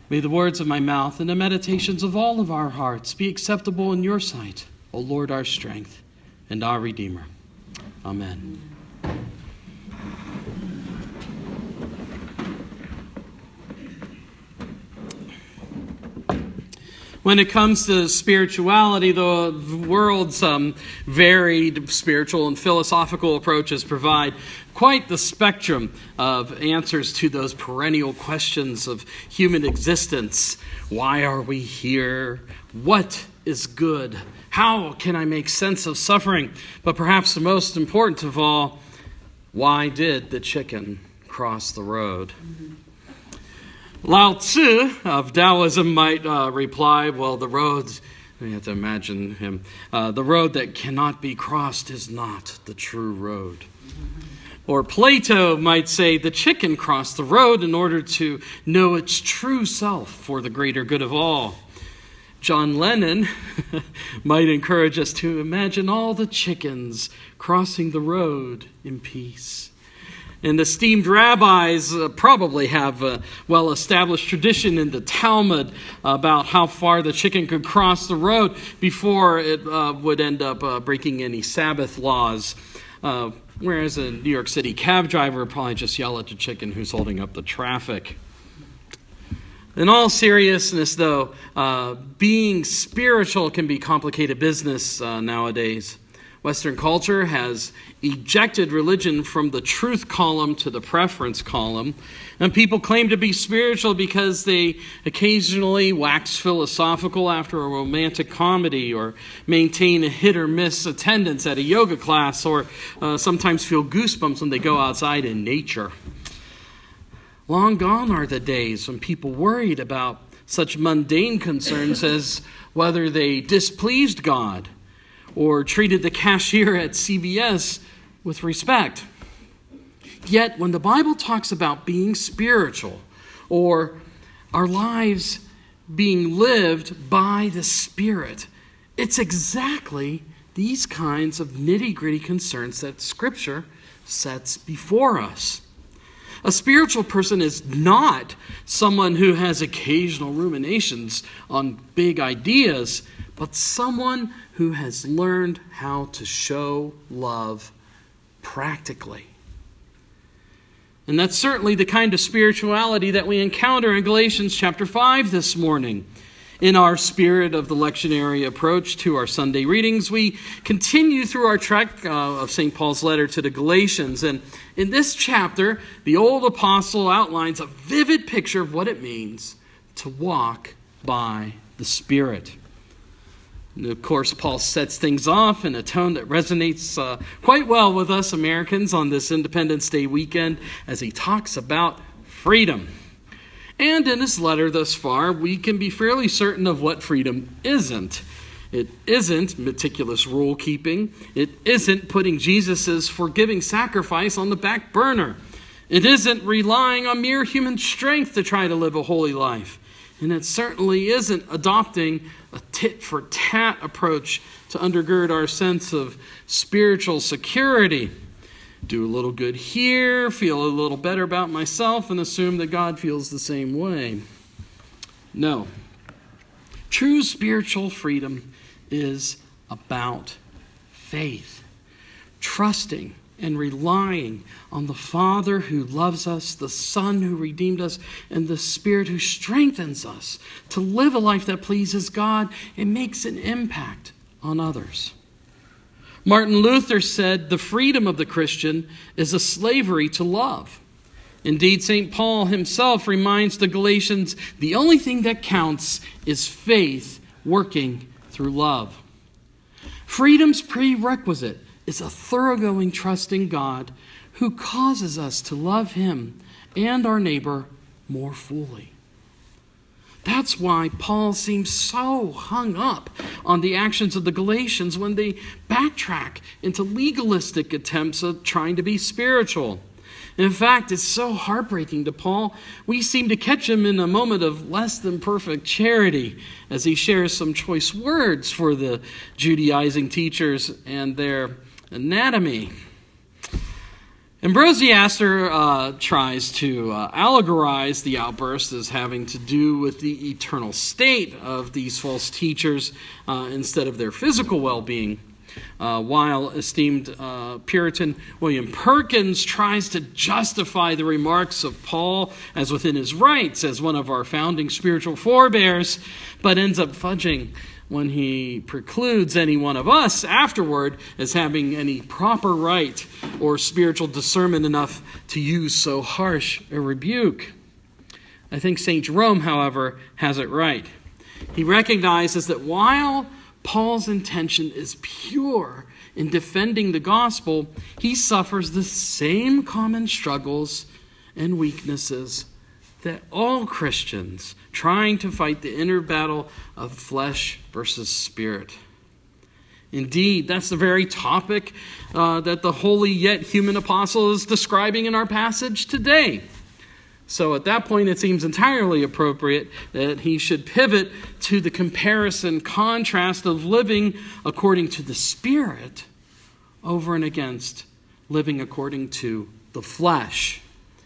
May the words of my mouth and the meditations of all of our hearts be acceptable in your sight, O Lord, our strength and our Redeemer. Amen. When it comes to spirituality, the world's varied spiritual and philosophical approaches provide quite the spectrum of answers to those perennial questions of human existence. Why are we here? What is good? How can I make sense of suffering? But perhaps the most important of all, why did the chicken cross the road? Lao Tzu of Taoism might reply, well, the road, you have to imagine him, the road that cannot be crossed is not the true road. Or Plato might say the chicken crossed the road in order to know its true self for the greater good of all. John Lennon might encourage us to imagine all the chickens crossing the road in peace. And esteemed rabbis probably have a well-established tradition in the Talmud about how far the chicken could cross the road before it would end up breaking any Sabbath laws. Whereas a New York City cab driver would probably just yell at the chicken who's holding up the traffic. In all seriousness, though, being spiritual can be complicated business nowadays. Western culture has ejected religion from the truth column to the preference column. And people claim to be spiritual because they occasionally wax philosophical after a romantic comedy, or maintain a hit or miss attendance at a yoga class, or sometimes feel goosebumps when they go outside in nature. Long gone are the days when people worried about such mundane concerns as whether they displeased God or treated the cashier at CVS with respect. Yet, when the Bible talks about being spiritual, or our lives being lived by the Spirit, it's exactly these kinds of nitty-gritty concerns that Scripture sets before us. A spiritual person is not someone who has occasional ruminations on big ideas, but someone who has learned how to show love practically. And that's certainly the kind of spirituality that we encounter in Galatians chapter 5 this morning. In our spirit of the lectionary approach to our Sunday readings, we continue through our trek of St. Paul's letter to the Galatians. And in this chapter, the old apostle outlines a vivid picture of what it means to walk by the Spirit. And of course, Paul sets things off in a tone that resonates quite well with us Americans on this Independence Day weekend as he talks about freedom. And in his letter thus far, we can be fairly certain of what freedom isn't. It isn't meticulous rule keeping. It isn't putting Jesus' forgiving sacrifice on the back burner. It isn't relying on mere human strength to try to live a holy life. And it certainly isn't adopting a tit-for-tat approach to undergird our sense of spiritual security. Do a little good here, feel a little better about myself, and assume that God feels the same way. No. True spiritual freedom is about faith, trusting and relying on the Father who loves us, the Son who redeemed us, and the Spirit who strengthens us to live a life that pleases God and makes an impact on others. Martin Luther said, the freedom of the Christian is a slavery to love. Indeed, St. Paul himself reminds the Galatians, the only thing that counts is faith working through love. Freedom's prerequisite is a thoroughgoing trust in God who causes us to love Him and our neighbor more fully. That's why Paul seems so hung up on the actions of the Galatians when they backtrack into legalistic attempts at trying to be spiritual. In fact, it's so heartbreaking to Paul, we seem to catch him in a moment of less than perfect charity as he shares some choice words for the Judaizing teachers and their anatomy. Ambrosiaster tries to allegorize the outburst as having to do with the eternal state of these false teachers instead of their physical well-being, while esteemed Puritan William Perkins tries to justify the remarks of Paul as within his rights as one of our founding spiritual forebears, but ends up fudging when he precludes any one of us afterward as having any proper right or spiritual discernment enough to use so harsh a rebuke. I think St. Jerome, however, has it right. He recognizes that while Paul's intention is pure in defending the gospel, he suffers the same common struggles and weaknesses that all Christians trying to fight the inner battle of flesh versus spirit. Indeed, that's the very topic that the holy yet human apostle is describing in our passage today. So at that point, it seems entirely appropriate that he should pivot to the comparison, contrast of living according to the Spirit over and against living according to the flesh.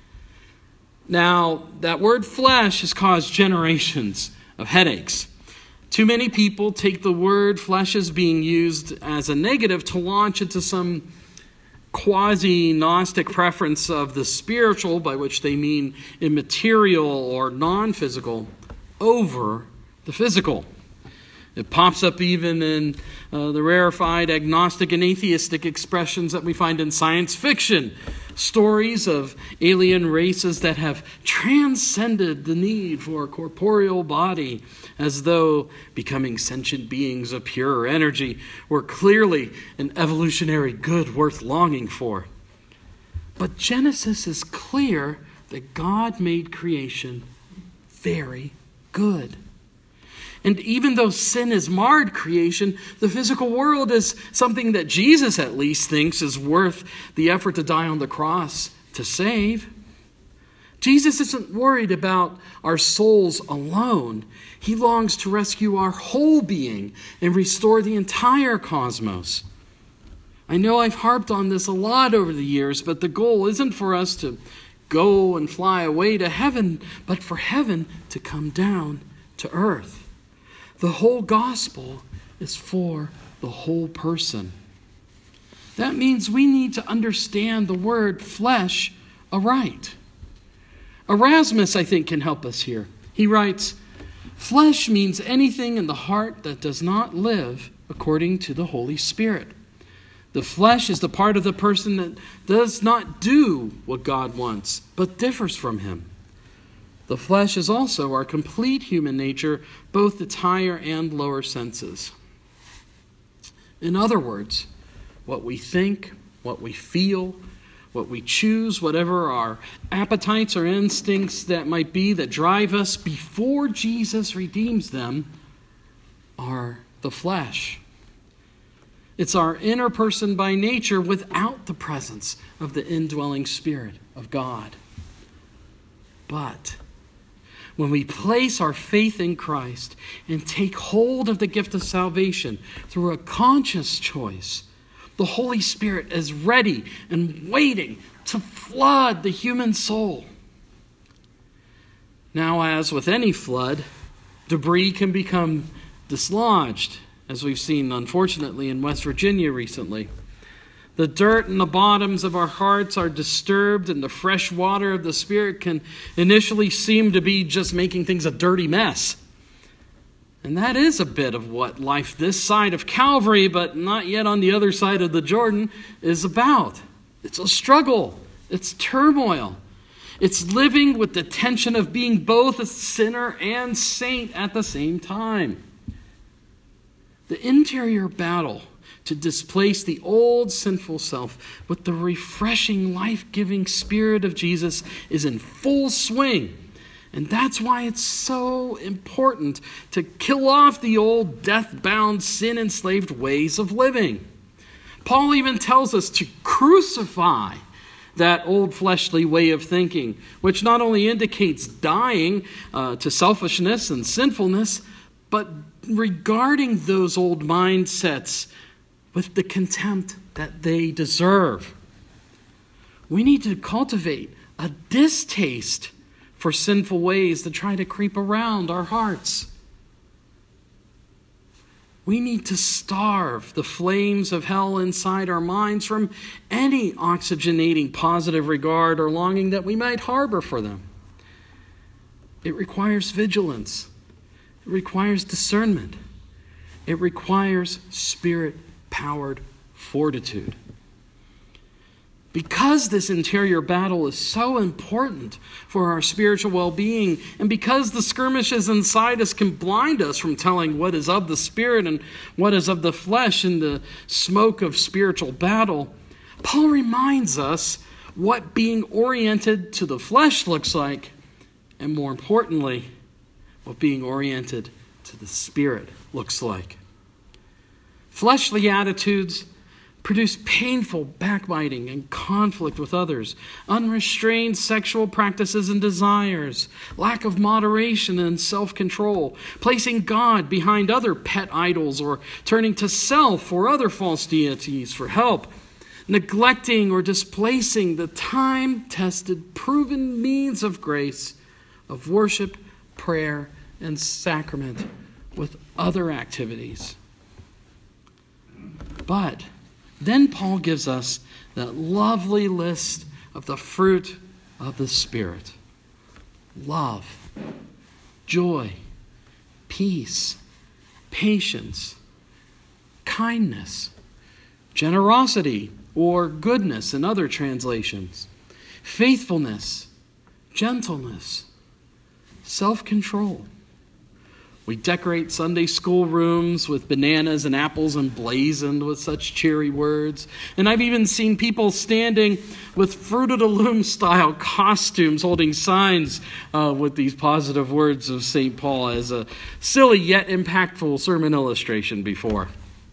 Now, that word flesh has caused generations of headaches. Too many people take the word flesh as being used as a negative to launch into some quasi-Gnostic preference of the spiritual, by which they mean immaterial or non-physical, over the physical. It pops up even in the rarefied agnostic and atheistic expressions that we find in science fiction. Stories of alien races that have transcended the need for a corporeal body, as though becoming sentient beings of pure energy were clearly an evolutionary good worth longing for. But Genesis is clear that God made creation very good. And even though sin has marred creation, the physical world is something that Jesus at least thinks is worth the effort to die on the cross to save. Jesus isn't worried about our souls alone. He longs to rescue our whole being and restore the entire cosmos. I know I've harped on this a lot over the years, but the goal isn't for us to go and fly away to heaven, but for heaven to come down to earth. The whole gospel is for the whole person. That means we need to understand the word flesh aright. Erasmus, I think, can help us here. He writes, "Flesh means anything in the heart that does not live according to the Holy Spirit. The flesh is the part of the person that does not do what God wants, but differs from him. The flesh is also our complete human nature, both its higher and lower senses." In other words, what we think, what we feel, what we choose, whatever our appetites or instincts that might be that drive us before Jesus redeems them, are the flesh. It's our inner person by nature without the presence of the indwelling Spirit of God. But when we place our faith in Christ and take hold of the gift of salvation through a conscious choice, the Holy Spirit is ready and waiting to flood the human soul. Now, as with any flood, debris can become dislodged, as we've seen, unfortunately, in West Virginia recently. The dirt in the bottoms of our hearts are disturbed, and the fresh water of the Spirit can initially seem to be just making things a dirty mess. And that is a bit of what life this side of Calvary, but not yet on the other side of the Jordan, is about. It's a struggle. It's turmoil. It's living with the tension of being both a sinner and saint at the same time. The interior battle to displace the old sinful self with the refreshing, life-giving Spirit of Jesus is in full swing. And that's why it's so important to kill off the old death-bound, sin-enslaved ways of living. Paul even tells us to crucify that old fleshly way of thinking, which not only indicates dying to selfishness and sinfulness, but regarding those old mindsets with the contempt that they deserve. we need to cultivate a distaste for sinful ways that try to creep around our hearts. We need to starve the flames of hell inside our minds from any oxygenating positive regard or longing that we might harbor for them. It requires vigilance. It requires discernment. It requires Spirit-powered fortitude. Because this interior battle is so important for our spiritual well-being, and because the skirmishes inside us can blind us from telling what is of the Spirit and what is of the flesh in the smoke of spiritual battle, Paul reminds us what being oriented to the flesh looks like, and more importantly, what being oriented to the Spirit looks like. Fleshly attitudes produce painful backbiting and conflict with others, unrestrained sexual practices and desires, lack of moderation and self-control, placing God behind other pet idols or turning to self or other false deities for help, neglecting or displacing the time-tested, proven means of grace, of worship, prayer, and sacrament with other activities. But then Paul gives us that lovely list of the fruit of the Spirit. Love, joy, peace, patience, kindness, generosity, or goodness in other translations, faithfulness, gentleness, self-control. We decorate Sunday school rooms with bananas and apples emblazoned with such cheery words. And I've even seen people standing with Fruit of the Loom style costumes holding signs with these positive words of St. Paul as a silly yet impactful sermon illustration before.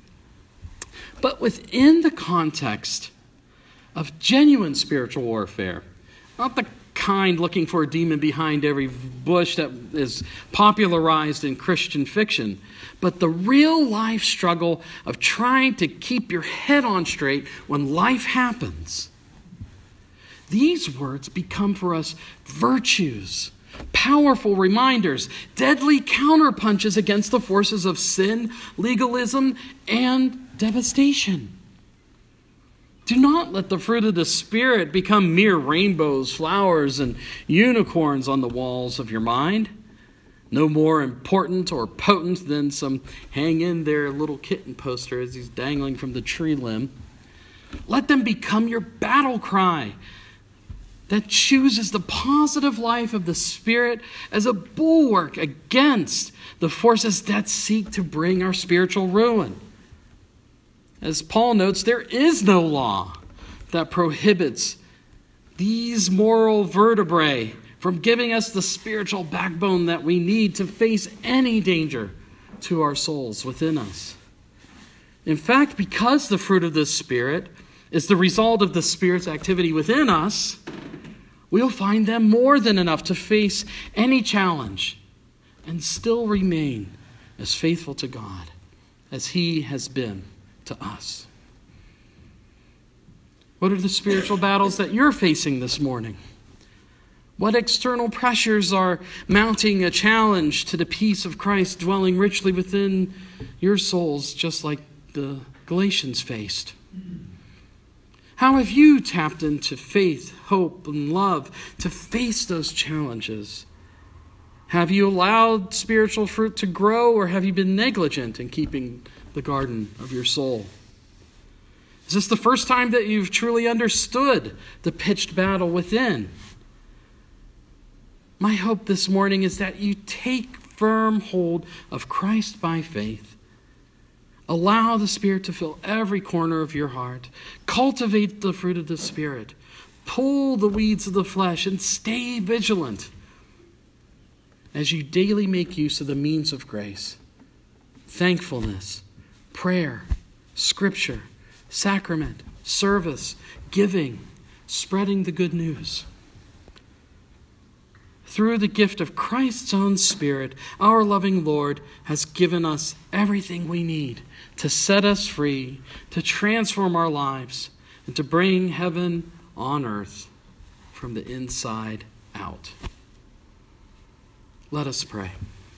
But within the context of genuine spiritual warfare, not the kind looking for a demon behind every bush that is popularized in Christian fiction, but the real life struggle of trying to keep your head on straight when life happens. These words become for us virtues, powerful reminders, deadly counterpunches against the forces of sin, legalism, and devastation. Do not let the fruit of the Spirit become mere rainbows, flowers, and unicorns on the walls of your mind. No more important or potent than some hang in there little kitten poster as he's dangling from the tree limb. Let them become your battle cry that chooses the positive life of the Spirit as a bulwark against the forces that seek to bring our spiritual ruin. As Paul notes, there is no law that prohibits these moral vertebrae from giving us the spiritual backbone that we need to face any danger to our souls within us. In fact, because the fruit of the Spirit is the result of the Spirit's activity within us, we'll find them more than enough to face any challenge and still remain as faithful to God as He has been to us. What are the spiritual battles that you're facing this morning? What external pressures are mounting a challenge to the peace of Christ dwelling richly within your souls, just like the Galatians faced? How have you tapped into faith, hope, and love to face those challenges? Have you allowed spiritual fruit to grow, or have you been negligent in keeping the garden of your soul? Is this the first time that you've truly understood the pitched battle within? My hope this morning is that you take firm hold of Christ by faith. Allow the Spirit to fill every corner of your heart. Cultivate the fruit of the Spirit. Pull the weeds of the flesh and stay vigilant as you daily make use of the means of grace. Thankfulness, prayer, scripture, sacrament, service, giving, spreading the good news. Through the gift of Christ's own Spirit, our loving Lord has given us everything we need to set us free, to transform our lives, and to bring heaven on earth from the inside out. Let us pray.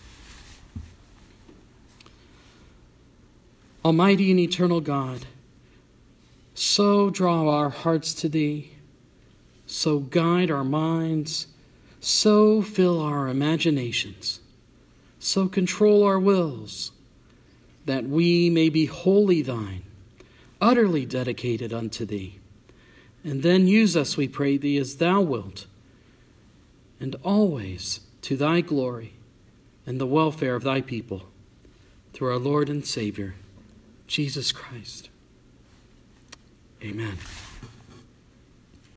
Almighty and eternal God, so draw our hearts to Thee, so guide our minds, so fill our imaginations, so control our wills, that we may be wholly Thine, utterly dedicated unto Thee. And then use us, we pray Thee, as Thou wilt, and always to Thy glory and the welfare of Thy people, through our Lord and Savior, Jesus Christ. Amen.